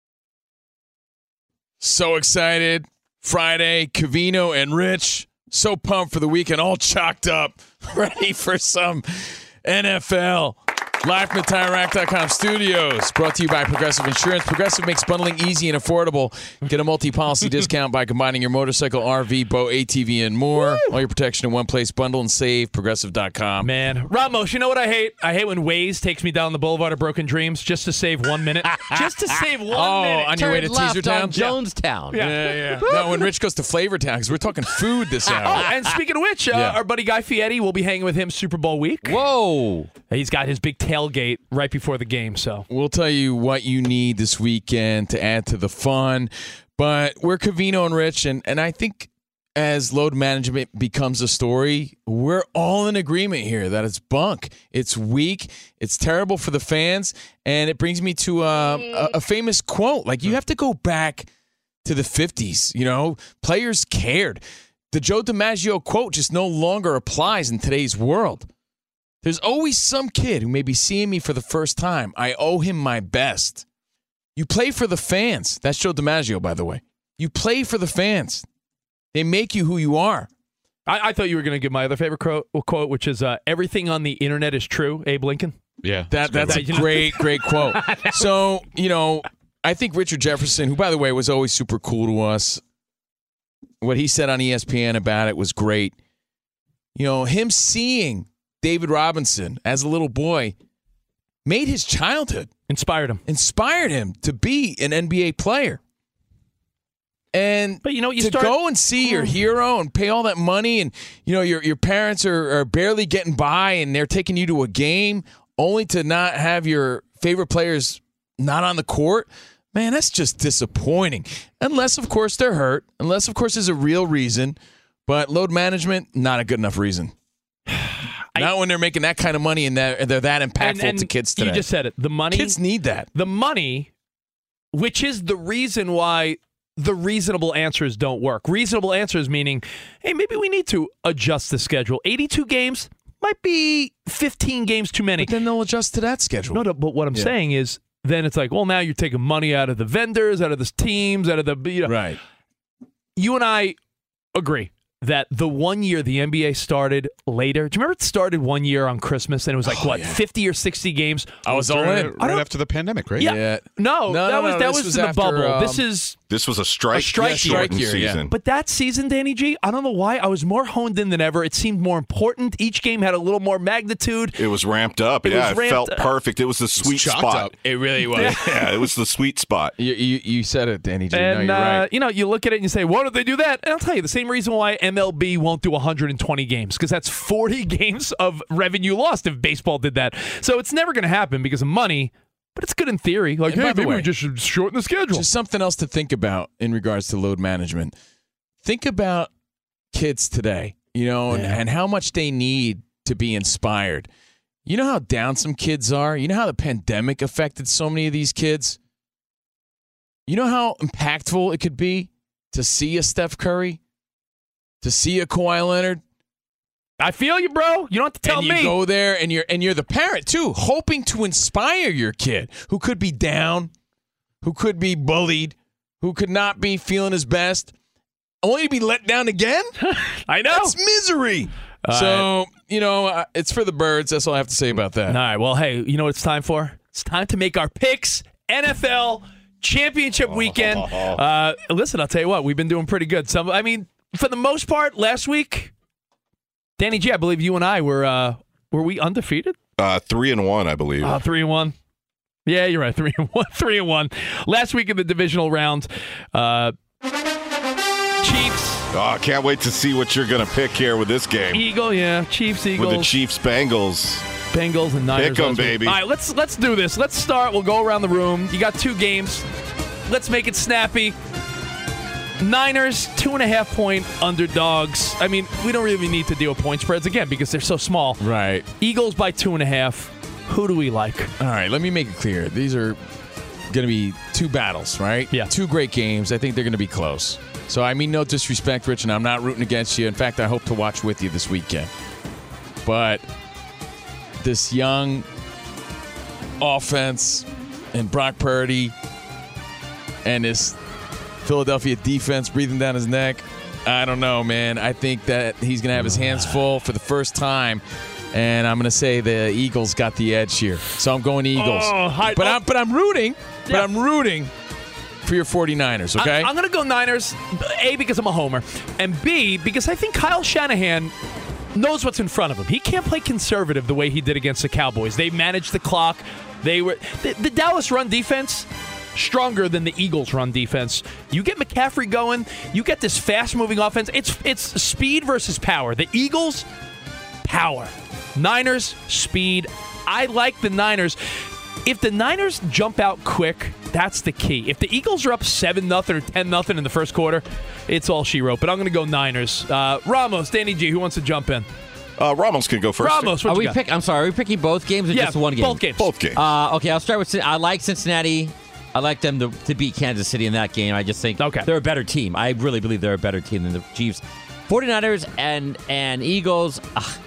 So excited. Friday, Covino and Rich. So pumped for the weekend, all chalked up, ready for some N F L. Live from the Tire Rack dot com studios. Brought to you by Progressive Insurance. Progressive makes bundling easy and affordable. Get a multi-policy discount by combining your motorcycle, R V, boat, A T V, and more. Woo! All your protection in one place. Bundle and save. Progressive dot com. Man, Ramos, you know what I hate? I hate when Waze takes me down the Boulevard of Broken Dreams just to save one minute. Just to save one oh, minute. on your way to left Teasertown? on Jonestown. Yeah, yeah. yeah. No, when Rich goes to Flavortown, because we're talking food this hour. Oh, and speaking of which, uh, Yeah. our buddy Guy Fieri, we'll be hanging with him Super Bowl week. Whoa. He's got his big tailgate right before the game, so. We'll tell you what you need this weekend to add to the fun. But we're Covino and Rich, and, and I think as load management becomes a story, we're all in agreement here that it's bunk. It's weak. It's terrible for the fans. And it brings me to uh, a, a famous quote. Like, you have to go back to the fifties. You know, players cared. The Joe DiMaggio quote just no longer applies in today's world. There's always some kid who may be seeing me for the first time. I owe him my best. You play for the fans. That's Joe DiMaggio, by the way. You play for the fans. They make you who you are. I, I thought you were going to give my other favorite quote, quote which is, uh, everything on the internet is true, Abe Lincoln. Yeah. That That's a great, great quote. So, you know, I think Richard Jefferson, who, by the way, was always super cool to us, what he said on E S P N about it was great. You know, him seeing David Robinson as a little boy made his childhood. Inspired him. Inspired him to be an N B A player. And but you know, you to start- go and see your hero and pay all that money, and you know your your parents are, are barely getting by, and they're taking you to a game only to not have your favorite players not on the court. Man, that's just disappointing. Unless, of course, they're hurt. Unless, of course, there's a real reason. But load management, not a good enough reason. Not when they're making that kind of money and they're, they're that impactful and, and to kids today. You just said it. The money. Kids need that. The money, which is the reason why the reasonable answers don't work. Reasonable answers meaning, hey, maybe we need to adjust the schedule. eighty-two games might be fifteen games too many. But then they'll adjust to that schedule. No, no, but what I'm Yeah. saying is then it's like, well, now you're taking money out of the vendors, out of the teams, out of the, you know. Right. You and I agree that the one year the N B A started later, do you remember it started one year on Christmas and it was like, Oh, what, yeah. fifty or sixty games? I was all right, in. right after the pandemic, right? Yeah. No, No, that no, was no, that this was, was in the after, bubble. um, this is This was a strike, A strike year. shortened Strike year, yeah. season. But that season, Danny G, I don't know why, I was more honed in than ever. It seemed more important. Each game had a little more magnitude. It was ramped up. It yeah, was it ramped felt up. perfect. It was the sweet chalked spot. up. It really was. Yeah, it was the sweet spot. You, you, you said it, Danny G. And, no, you're uh, right. you know, you look at it and you say, why don't they do that? And I'll tell you, the same reason why M L B won't do one hundred twenty games, because that's forty games of revenue lost if baseball did that. So it's never going to happen because of money, but it's good in theory. Like, And by hey, the maybe way, we just should shorten the schedule. Just something else to think about in regards to load management. Think about kids today, you know, and, and how much they need to be inspired. You know how down some kids are? You know how the pandemic affected so many of these kids? You know how impactful it could be to see a Steph Curry, to see a Kawhi Leonard? I feel you, bro. You don't have to tell and you me. go there and you're and you're the parent too, hoping to inspire your kid who could be down, who could be bullied, who could not be feeling his best, only to be let down again. I know. That's misery. All so you know, uh, it's for the birds. That's all I have to say about that. All right. Well, hey, you know what it's time for? It's time to make our picks. N F L championship weekend. Uh, listen, I'll tell you what, we've been doing pretty good. Some, I mean, for the most part, last week, Danny G, I believe you and I were uh, were we undefeated? Uh, three and one, I believe. Uh, three and one. Yeah, you're right. Three and one. Three and one. Last week in the divisional round, uh, Chiefs. Oh, I can't wait to see what you're going to pick here with this game. Eagle, yeah. Chiefs, Eagles. With the Chiefs Bengals. Bengals and Niners. Pick 'em, last week. baby. All right, let's let's do this. Let's start. We'll go around the room. You got two games. Let's make it snappy. Niners, two and a half point underdogs. I mean, we don't really need to deal with point spreads again because they're so small. Right. Eagles by two and a half. Who do we like? All right, let me make it clear. These are going to be two battles, right? Yeah. Two great games. I think they're going to be close. So, I mean, no disrespect, Rich, and I'm not rooting against you. In fact, I hope to watch with you this weekend. But this young offense and Brock Purdy and this Philadelphia defense breathing down his neck, I don't know, man. I think that he's going to have his hands full for the first time. And I'm going to say the Eagles got the edge here. So I'm going Eagles. Oh, hi- but, oh. I'm, but I'm rooting. But Yeah. I'm rooting for your 49ers, okay? I'm, I'm going to go Niners, A, because I'm a homer, and B, because I think Kyle Shanahan knows what's in front of him. He can't play conservative the way he did against the Cowboys. They managed the clock. They were the, the Dallas run defense, stronger than the Eagles run defense. You get McCaffrey going, you get this fast-moving offense. It's it's speed versus power. The Eagles, power. Niners, speed. I like the Niners. If the Niners jump out quick, that's the key. If the Eagles are up seven nothing or ten nothing in the first quarter, it's all she wrote. But I'm going to go Niners. Uh, Ramos, Danny G, who wants to jump in? Uh, Ramos can go first. Ramos, what Are you we got? pick? I'm sorry. Are we picking both games or Yeah, just one game? both games. Both games. Uh, okay, I'll start with. Cin- I like Cincinnati. I like them to, to beat Kansas City in that game. I just think Okay. they're a better team. I really believe they're a better team than the Chiefs. 49ers and and Eagles. Ugh,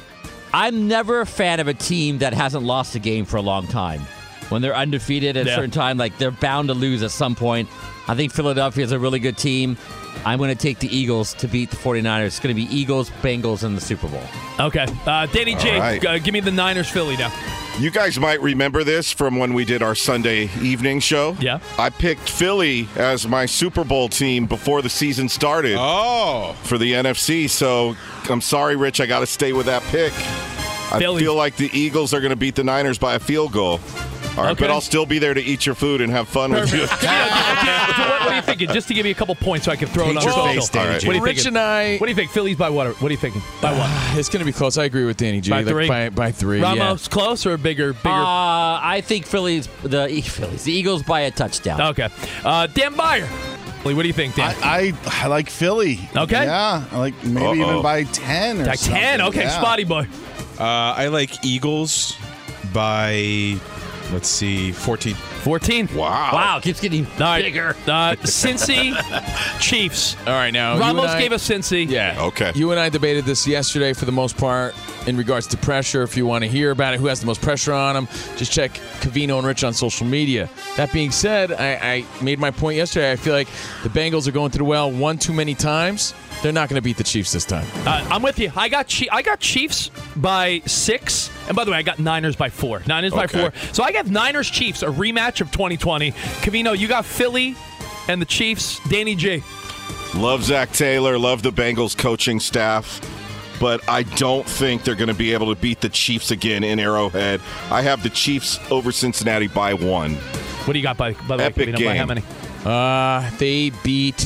I'm never a fan of a team that hasn't lost a game for a long time. When they're undefeated at Yeah. a certain time, like they're bound to lose at some point. I think Philadelphia is a really good team. I'm going to take the Eagles to beat the 49ers. It's going to be Eagles, Bengals in the Super Bowl. Okay. Uh, Danny G, All right. uh, give me the Niners Philly now. You guys might remember this from when we did our Sunday evening show. Yeah. I picked Philly as my Super Bowl team before the season started Oh. for the N F C. So I'm sorry, Rich. I got to stay with that pick. I Philly. feel like the Eagles are going to beat the Niners by a field goal. All right, Okay. but I'll still be there to eat your food and have fun with you. what, what are you thinking? Just to give you a couple points so I can throw it on your social. face, Danny All right. G. What are you Rich thinking? and I, What do you think? Phillies by what? What are you thinking? By what? it's going to be close. I agree with Danny G. By Like, three? By, by three, Ramos, close or bigger? Bigger. Uh, I think Phillies, the E- Phillies, the Eagles by a touchdown. okay. Uh, Dan Byer. What do you think, Dan? I, I I like Philly. Okay. Yeah, I like maybe Uh-oh. even by ten or Like ten. something. Okay, Yeah. spotty boy. Uh, I like Eagles by, let's see, fourteen. fourteen. Wow. Wow, it keeps getting right. bigger. Uh, Cincy, Chiefs. All right, now you Ramos and I- gave us Cincy. Yeah. Okay. You and I debated this yesterday for the most part in regards to pressure. If you want to hear about it, who has the most pressure on them, just check Covino and Rich on social media. That being said, I, I made my point yesterday. I feel like the Bengals are going through the well one too many times. They're not going to beat the Chiefs this time. Uh, I'm with you. I got Chi- I got Chiefs by six. And by the way, I got Niners by four. Niners by Okay. four. So I got Niners Chiefs, a rematch of twenty twenty. Covino, you got Philly and the Chiefs. Danny G. Love Zach Taylor, love the Bengals coaching staff, but I don't think they're going to be able to beat the Chiefs again in Arrowhead. I have the Chiefs over Cincinnati by one. What do you got by, by the Epic way, Covino? game. By how many? Uh, they beat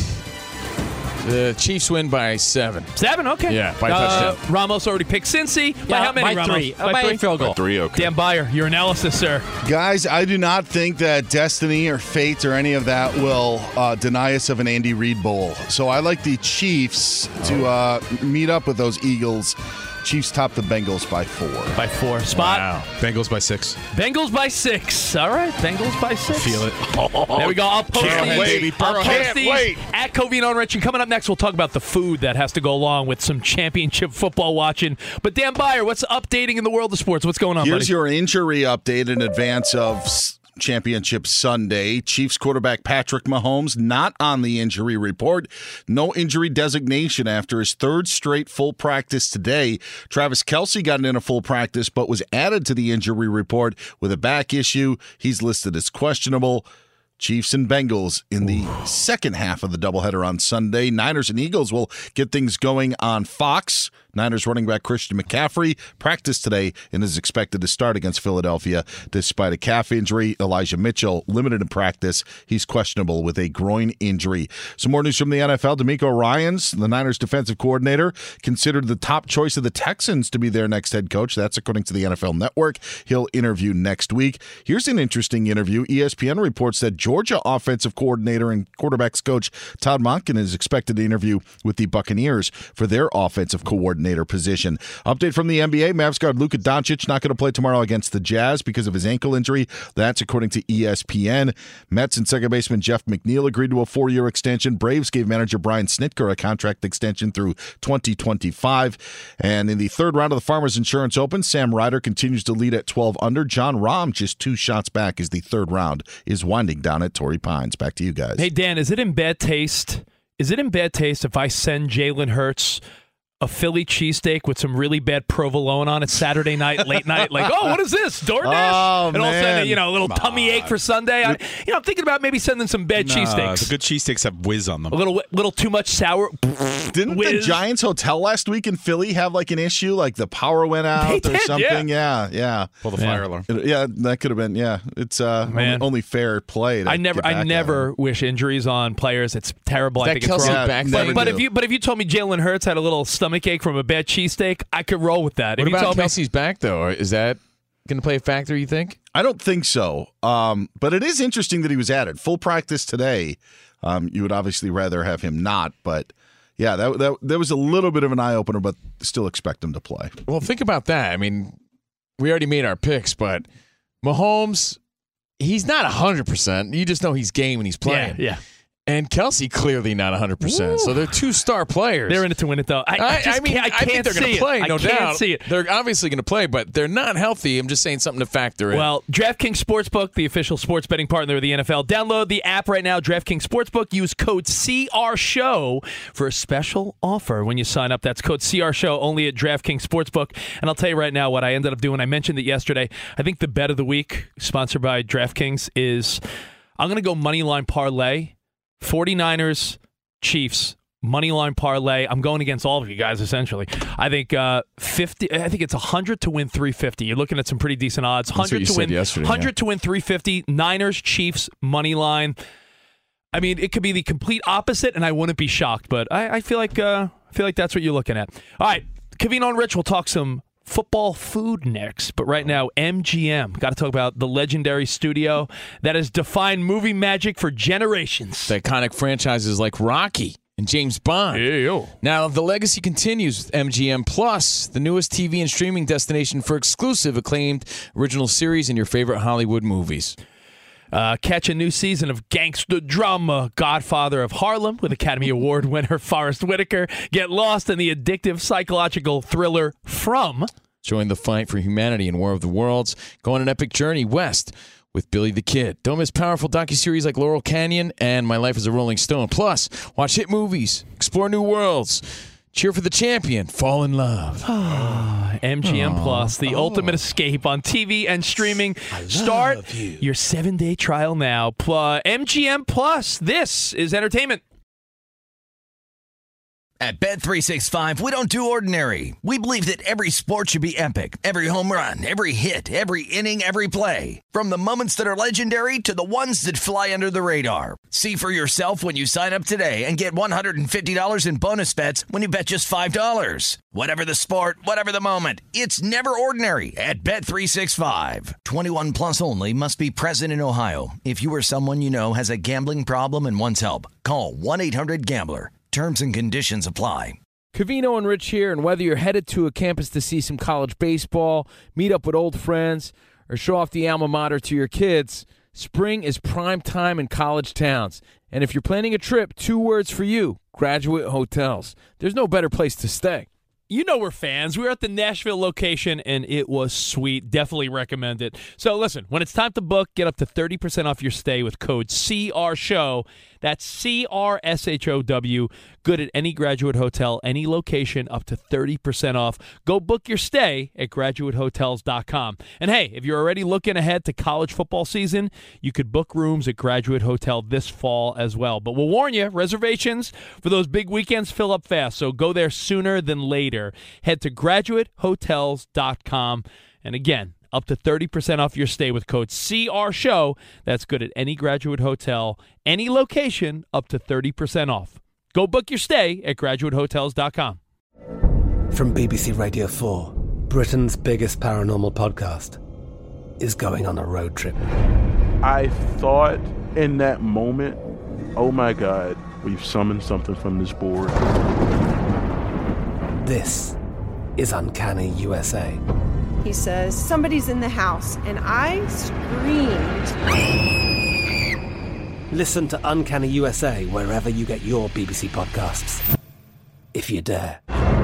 the Chiefs. Win by seven. Seven? Okay. Yeah, by uh, touchdown. Ramos already picked Cincy. By Yeah, how many, by Ramos? three. Uh, by a field goal. By three, okay. Dan Byer, your analysis, sir. Guys, I do not think that destiny or fate or any of that will uh, deny us of an Andy Reid Bowl. So I like the Chiefs to uh, meet up with those Eagles. Chiefs top the Bengals by four. By four. Spot. Wow. Bengals by six. Bengals by six. All right. Bengals by six. Feel it. There we go. I'll post Can't these. wait. I'll post Can't these wait. at Covino and Rich. And coming up next, we'll talk about the food that has to go along with some championship football watching. But Dan Byer, what's updating in the world of sports? What's going on, Here's buddy? your injury update in advance of s- Championship Sunday. Chiefs quarterback Patrick Mahomes not on the injury report. No injury designation after his third straight full practice today. Travis Kelce got in a full practice but was added to the injury report with a back issue. He's listed as questionable. Chiefs and Bengals in the second half of the doubleheader on Sunday. Niners and Eagles will get things going on Fox. Niners running back Christian McCaffrey practiced today and is expected to start against Philadelphia despite a calf injury. Elijah Mitchell limited in practice. He's questionable with a groin injury. Some more news from the N F L. DeMeco Ryans, the Niners defensive coordinator, considered the top choice of the Texans to be their next head coach. That's according to the N F L Network. He'll interview next week. Here's an interesting interview. E S P N reports that Georgia offensive coordinator and quarterbacks coach Todd Monken is expected to interview with the Buccaneers for their offensive coordinator position. Update from the N B A. Mavs guard Luka Doncic not going to play tomorrow against the Jazz because of his ankle injury. That's according to E S P N. Mets and second baseman Jeff McNeil agreed to a four-year extension. Braves gave manager Brian Snitker a contract extension through twenty twenty-five. And in the third round of the Farmers Insurance Open, Sam Ryder continues to lead at twelve under. John Rahm just two shots back as the third round is winding down at Torrey Pines. Back to you guys. Hey, Dan, is it in bad taste? Is it in bad taste if I send Jalen Hurts a Philly cheesesteak with some really bad provolone on it Saturday night, late night? Like, oh, what is this? DoorDash? Oh, and all of a sudden, man. you know, a little Come tummy on. ache for Sunday. I, you know, I'm thinking about maybe sending some bad Nah, cheesesteaks. the good cheesesteaks have whiz on them. A little, little too much sour. Didn't whiz. the Giants hotel last week in Philly have like an issue? Like the power went out They or did, something? Yeah, yeah. Pull the fire alarm. It- Yeah, that could have been. Yeah, it's uh, only, Man. only fair play. To I never, get back I at never him. wish injuries on players. It's terrible. I That think it's Kelsey wrong. back never But, but do. if you, but if you told me Jalen Hurts had a little stomach ache from a bad cheesesteak, I could roll with that. What if you about told me, Kelsey's back, though? Or is that going to play a factor, you think? I don't think so. Um, but it is interesting that he was added full practice today. Um, you would obviously rather have him not, but yeah, that that that was a little bit of an eye opener. But still expect him to play. Well, think about that. I mean, we already made our picks, but Mahomes, he's not one hundred percent. You just know he's game when he's yeah, playing. yeah, And Kelsey clearly not one hundred percent. So they're two star players. they're in it to win it though. I, I, I, just I mean, can't, I I can't think they're see going to it. play, no I can't doubt. see it. They're obviously going to play, but they're not healthy. I'm just saying something to factor in. Well, DraftKings Sportsbook, the official sports betting partner of the N F L. Download the app right now, DraftKings Sportsbook. Use code C R Show for a special offer when you sign up. That's code C R Show only at DraftKings Sportsbook. And I'll tell you right now what I ended up doing. I mentioned it yesterday. I think the bet of the week, sponsored by DraftKings, is I'm going to go Moneyline Parlay, 49ers, Chiefs, Moneyline Parlay. I'm going against all of you guys, essentially. I think uh, fifty. I think it's one hundred to win three fifty. You're looking at some pretty decent odds. That's what you to said win yesterday, one hundred yeah. to win three fifty. Niners, Chiefs, Moneyline. I mean, it could be the complete opposite, and I wouldn't be shocked. But I, I feel like uh, I feel like that's what you're looking at. All right, Covino and Rich will talk some football food next. But right now, M G M. Got to talk about the legendary studio that has defined movie magic for generations. the iconic franchises like Rocky and James Bond. Ew. Now, the legacy continues with M G M Plus, the newest T V and streaming destination for exclusive acclaimed original series and your favorite Hollywood movies. Uh, catch a new season of gangster drama, Godfather of Harlem with Academy Award winner Forrest Whitaker. Get lost in the addictive psychological thriller From. Join the fight for humanity in War of the Worlds. Go on an epic journey west with Billy the Kid. Don't miss powerful docuseries like Laurel Canyon and My Life as a Rolling Stone. Plus, watch hit movies, explore new worlds, cheer for the champion, fall in love. M G M Aww. Plus, the Oh. ultimate escape on T V and streaming. Start you. your seven-day trial now. Plus, M G M Plus, this is entertainment. At Bet three sixty-five, we don't do ordinary. We believe that every sport should be epic. Every home run, every hit, every inning, every play. From the moments that are legendary to the ones that fly under the radar. See for yourself when you sign up today and get one hundred fifty dollars in bonus bets when you bet just five dollars. Whatever the sport, whatever the moment, it's never ordinary at Bet three sixty-five. twenty-one plus only. Must be present in Ohio. If you or someone you know has a gambling problem and wants help, call one eight hundred gambler. Terms and conditions apply. Covino and Rich here, and whether you're headed to a campus to see some college baseball, meet up with old friends, or show off the alma mater to your kids, spring is prime time in college towns. And if you're planning a trip, two words for you: Graduate Hotels. There's no better place to stay. You know we're fans. We were at the Nashville location, and it was sweet. Definitely recommend it. So listen, when it's time to book, get up to thirty percent off your stay with code C R SHOW. That's C R S H O W. Good at any Graduate Hotel, any location, up to thirty percent off. Go book your stay at graduate hotels dot com. And hey, if you're already looking ahead to college football season, you could book rooms at Graduate Hotel this fall as well. But we'll warn you, reservations for those big weekends fill up fast, so go there sooner than later. Head to graduate hotels dot com. And again, up to thirty percent off your stay with code C R SHOW. That's good at any Graduate Hotel, any location, up to thirty percent off. Go book your stay at graduate hotels dot com. From B B C Radio four, Britain's biggest paranormal podcast is going on a road trip. I thought in that moment, oh my God, we've summoned something from this board. This is Uncanny U S A. He says, somebody's in the house, and I screamed. Listen to Uncanny U S A wherever you get your B B C podcasts, if you dare.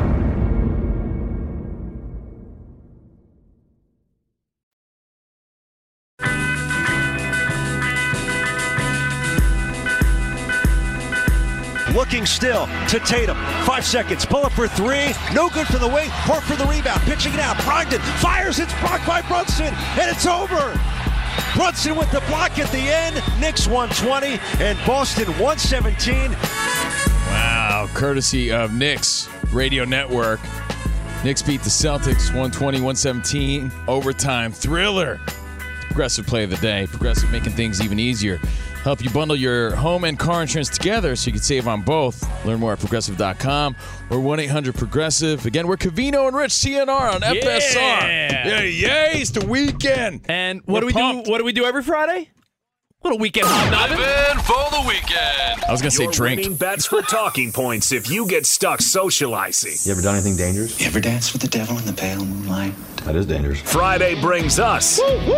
Looking still to Tatum. Five seconds. Pull up for three. No good for the wing. Horford for the rebound. Pitching it out. Brogdon fires. It's blocked by Brunson. And it's over. Brunson with the block at the end. Knicks one twenty and Boston one seventeen. Wow. Courtesy of Knicks Radio Network. Knicks beat the Celtics one twenty one seventeen. Overtime thriller. Progressive play of the day. Progressive making things even easier. Help you bundle your home and car insurance together so you can save on both. Learn more at progressive dot com or one eight hundred progressive. Again, we're Covino and Rich, C N R on F S R. Yeah. Yeah, yay, it's the weekend. And what We're do we pumped. do? What do we do every Friday? Little weekend hobnobbing. for the weekend. I was going to say You're drink. winning bets for talking points if you get stuck socializing. You ever done anything dangerous? You ever danced with the devil in the pale moonlight? That is dangerous. Friday brings us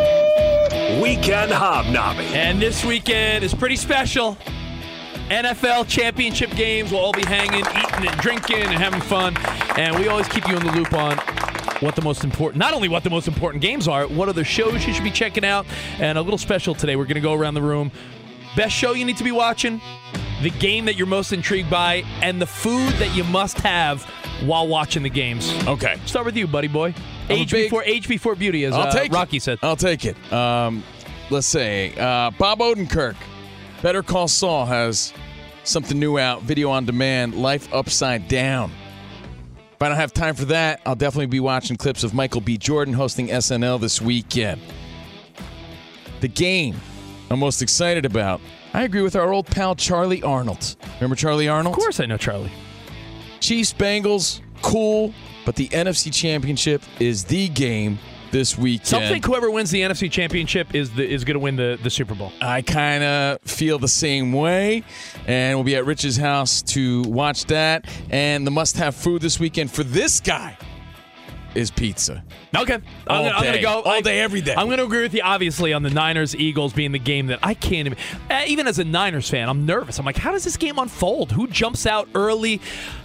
Weekend Hobnobbing. And this weekend is pretty special. N F L championship games. We'll all be hanging, eating and drinking and having fun. And we always keep you in the loop on what the most important, not only what the most important games are, what other shows you should be checking out. And a little special today, we're going to go around the room. Best show you need to be watching, the game that you're most intrigued by, and the food that you must have while watching the games. Okay. Start with you, buddy boy. I'm a Age big- before age before beauty, as I'll uh, take it. Rocky said. I'll take it. Um, let's say uh, Bob Odenkirk, Better Call Saul has something new out, video on demand, Life Upside Down. If I don't have time for that, I'll definitely be watching clips of Michael B. Jordan hosting S N L this weekend. The game I'm most excited about, I agree with our old pal Charlie Arnold. Remember Charlie Arnold? Of course I know Charlie. Chiefs, Bengals, cool, but the N F C Championship is the game this weekend. Some think whoever wins the N F C Championship is the, is going to win the, the Super Bowl. I kind of feel the same way, and we'll be at Rich's house to watch that. And the must-have food this weekend for this guy is pizza. Okay. All I'm, gonna, I'm day. gonna go All I, day, every day. I'm going to agree with you, obviously, on the Niners-Eagles being the game that I can't even... Uh, even as a Niners fan, I'm nervous. I'm like, how does this game unfold? Who jumps out early?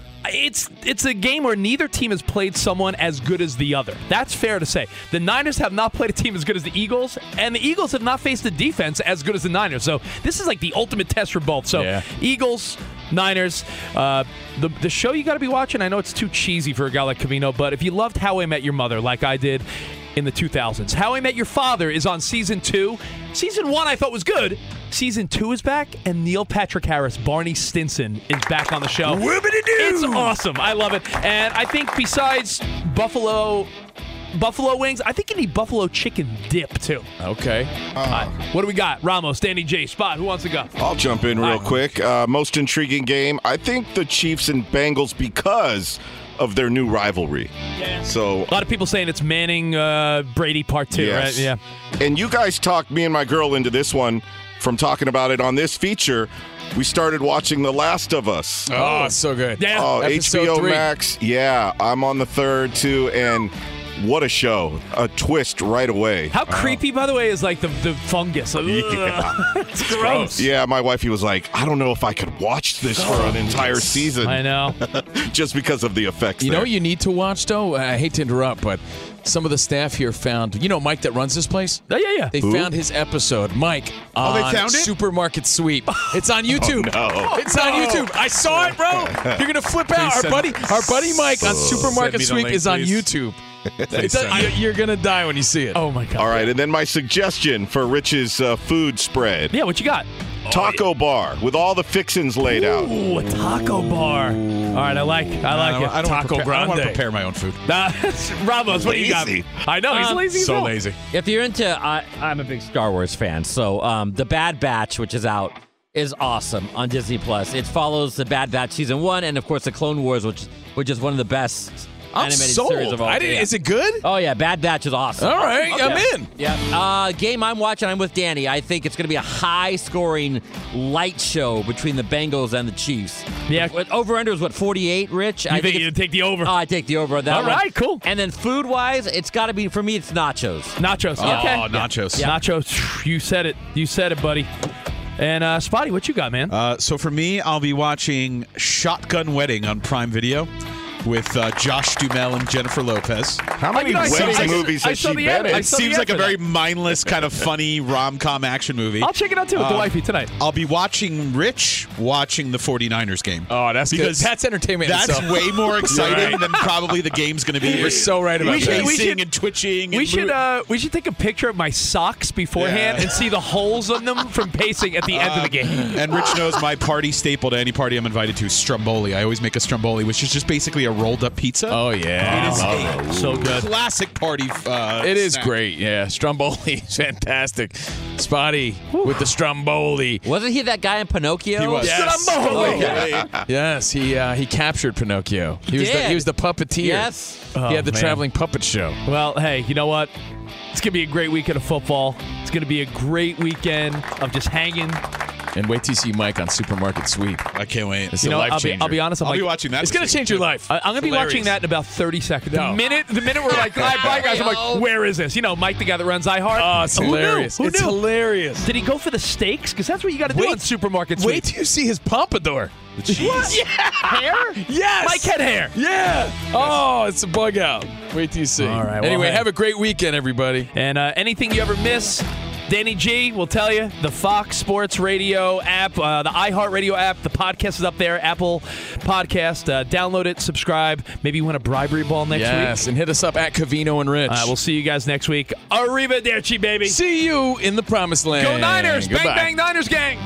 It's it's a game where neither team has played someone as good as the other. That's fair to say. The Niners have not played a team as good as the Eagles, and the Eagles have not faced a defense as good as the Niners. So this is like the ultimate test for both. So yeah. Eagles, Niners, uh, the the show you got to be watching. I know it's too cheesy for a guy like Covino, but if you loved How I Met Your Mother like I did in the two thousands, How I Met Your Father is on season two. Season one I thought was good. Season two is back, and Neil Patrick Harris, Barney Stinson, is back on the show. Whoopity-doo! It's awesome. I love it. And I think besides Buffalo Buffalo wings, I think you need Buffalo chicken dip, too. Okay. Uh, what do we got? Ramos, Danny J, Spot. Who wants to go? I'll jump in real quick. Uh, most intriguing game, I think the Chiefs and Bengals because of their new rivalry. Yeah. So a lot of people saying it's Manning uh, Brady part two, yes. right? Yeah. And you guys talked me and my girl into this one from talking about it on this feature. We started watching The Last of Us. Oh, it's so good. Yeah. Oh, Episode H B O three. Max. Yeah, I'm on the third too, and what a show. A twist right away. How creepy, by the way, is like the, the fungus. Ugh. Yeah. It's gross. Yeah, my wifey was like, I don't know if I could watch this for an entire season. I know. Just because of the effects You there. know what you need to watch, though? I hate to interrupt, but some of the staff here found, you know Mike that runs this place? Oh, yeah, yeah. They Who? found his episode, Mike, Oh, they on found it? Supermarket Sweep. It's on YouTube. Oh, no. It's on YouTube. I saw it, bro. You're going to flip out. Our send- buddy, our buddy Mike on Supermarket Send me the Sweep link, is on please. YouTube. It's send you- it. you're going to die when you see it. Oh, my God. All right, and then my suggestion for Rich's uh, food spread. Yeah, what you got? Taco bar with all the fixins laid out. Ooh, a taco bar. All right, I like I like it. I don't Taco want to prepare, I don't want to Grande. prepare my own food. Uh, Ramos, what do you got? Lazy. I know, he's Um, lazy as So hell. lazy. If you're into, I, I'm a big Star Wars fan, so um, the Bad Batch, which is out, is awesome on Disney Plus. It follows the Bad Batch season one, and of course the Clone Wars, which which is one of the best I'm animated sold. series of all. I didn't, yeah. Is it good? Oh yeah, Bad Batch is awesome. All right, Okay. I'm in. Yeah. Uh, game I'm watching. I'm with Danny. I think it's going to be a high-scoring light show between the Bengals and the Chiefs. Yeah. With over/under is what forty-eight. Rich. You I think it's- you take the over? Oh, I take the over on that All one. right, cool. And then food-wise, it's got to be for me. It's nachos. Nachos. Oh, Okay. nachos. Nachos. You said it. You said it, buddy. And uh, Spotty, what you got, man? Uh, so for me, I'll be watching Shotgun Wedding on Prime Video with uh, Josh Duhamel and Jennifer Lopez. How many you know, I saw- wedding I saw- movies I has saw she the been ad- in? I It saw the seems ad like a for very that. mindless, kind of funny rom-com action movie. I'll check it out, too, with the Um, wifey tonight. I'll be watching Rich watching the 49ers game. Oh, that's good. because That's entertainment in That's itself. way more exciting Right. than probably the game's going to be. You're so right about We should- that. we Pacing should- and twitching. We and should mo- uh, we should take a picture of my socks beforehand Yeah. and see the holes in them from pacing at the end of the game. And Rich knows my party staple to any party I'm invited to, Stromboli. I always make a Stromboli, which is just basically a rolled up pizza. Oh, yeah. It is I a So good. classic party. Uh, It is snack. great, yeah. Stromboli is fantastic. Spotty with the Stromboli. Wasn't he that guy in Pinocchio? He was. Yes. Stromboli. Okay. Yes, he uh, he captured Pinocchio. He was the, did. he was the puppeteer. Yes. Oh, he had the man. traveling puppet show. Well, hey, you know what? It's going to be a great weekend of football. It's going to be a great weekend of just hanging. And wait till you see Mike on Supermarket Sweep. I can't wait. It's You a know, life I'll be, changer. I'll be honest. I'm I'll like, be watching that. It's this going to week, change too. your life. I, I'm gonna be Hilarious. watching that in about thirty seconds. No. The minute, the minute we're like, all right, bye guys. I'm like, where is this? You know, Mike, the guy that runs iHeart. Oh, it's Who knew? hilarious. Who It's knew? hilarious. Did he go for the steaks? Because that's what you got to do Wait- on Supermarket Wait Sweep. till you see his pompadour. What? Yeah. Hair? Yes. Mike had hair. Yeah. Oh, it's a bug out. Wait till you see. All right, well, Anyway, hey. have a great weekend, everybody. And uh, anything you ever miss, Danny G will tell you. The Fox Sports Radio app, uh, the iHeartRadio app, the podcast is up there. Apple Podcast. Uh, download it, subscribe. Maybe you win a bribery ball next yes, week. and hit us up at Covino and Rich. Uh, we'll see you guys next week. Arrivederci, baby. see you in the promised land. Go Niners. Goodbye. Bang, bang, Niners gang.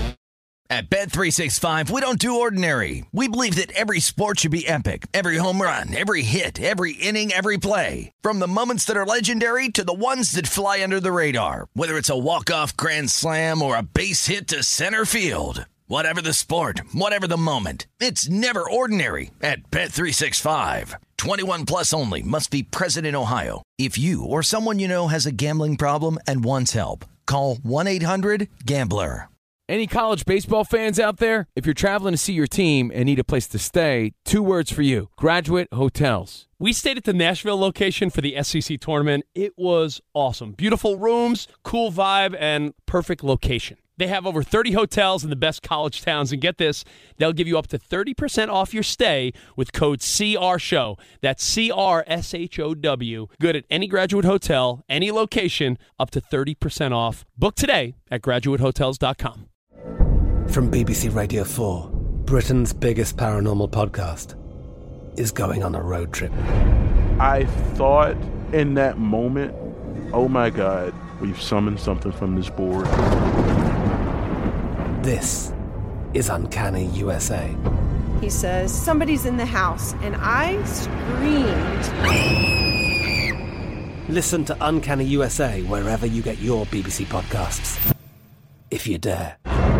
At Bet three sixty-five, we don't do ordinary. We believe that every sport should be epic. Every home run, every hit, every inning, every play. From the moments that are legendary to the ones that fly under the radar. Whether it's a walk-off grand slam or a base hit to center field. Whatever the sport, whatever the moment, it's never ordinary at Bet three sixty-five. twenty-one plus only. Must be present in Ohio. If you or someone you know has a gambling problem and wants help, call one eight hundred gambler. Any college baseball fans out there? If you're traveling to see your team and need a place to stay, two words for you: Graduate Hotels. We stayed at the Nashville location for the S E C tournament. It was awesome. Beautiful rooms, cool vibe, and perfect location. They have over thirty hotels in the best college towns, and get this, they'll give you up to thirty percent off your stay with code C R SHOW. That's C R S H O W. Good at any Graduate Hotel, any location, up to thirty percent off. Book today at graduate hotels dot com. From B B C Radio four, Britain's biggest paranormal podcast is going on a road trip. I thought in that moment, oh my God, we've summoned something from this board. This is Uncanny U S A. He says, somebody's in the house, and I screamed. Listen to Uncanny U S A wherever you get your B B C podcasts, if you dare.